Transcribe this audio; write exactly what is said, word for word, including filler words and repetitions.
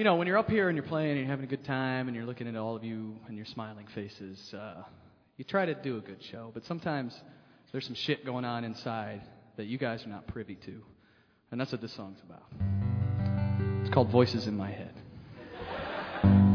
you know, when you're up here and you're playing and you're having a good time and you're looking at all of you and your smiling faces, uh, you try to do a good show. But sometimes there's some shit going on inside that you guys are not privy to. And that's what this song's about. It's called Voices in My Head.